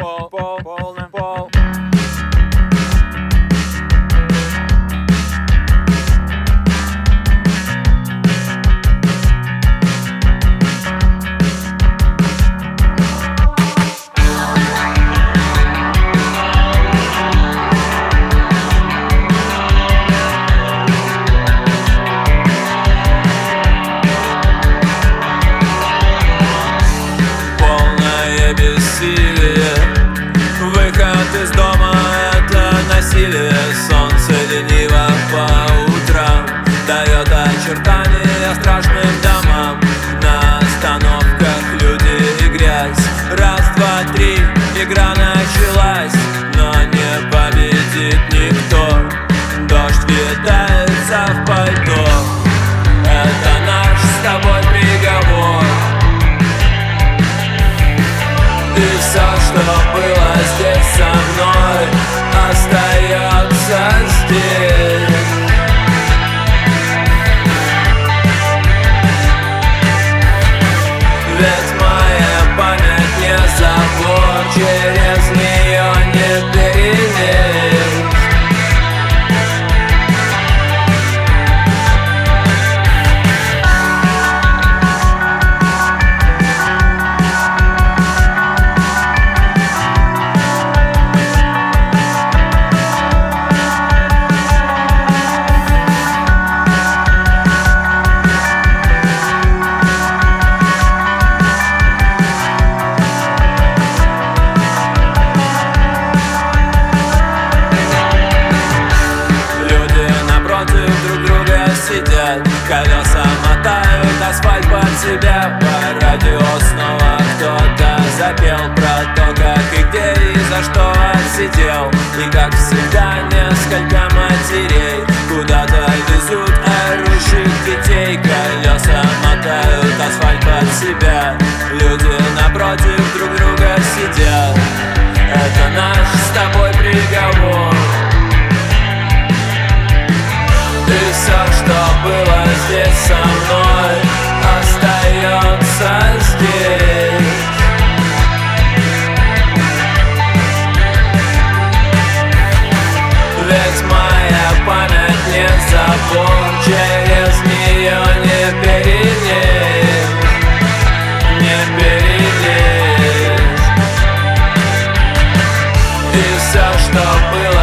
полный пол. Выход из дома — это насилие. Солнце лениво по утрам дает очертания страшным домам. На остановках люди и грязь. Раз, два, три, игра началась, но не победит никто. Дождь витается в пальто. Это наш с тобой приговор. И все, что было здесь со мной, остается здесь. Ведь моя память не забор, через нее не перелезть. Колеса мотают асфальт под себя. По радио снова кто-то запел про то, как и где и за что отсидел. И как всегда несколько матерей куда-то везут орущих детей. Колеса мотают асфальт под себя. Люди напротив друг друга сидят. Это наш с тобой приговор. И все, что было здесь со мной, остается здесь. Ведь моя память не забор, через нее не перелезть, не перелезть. И все, что было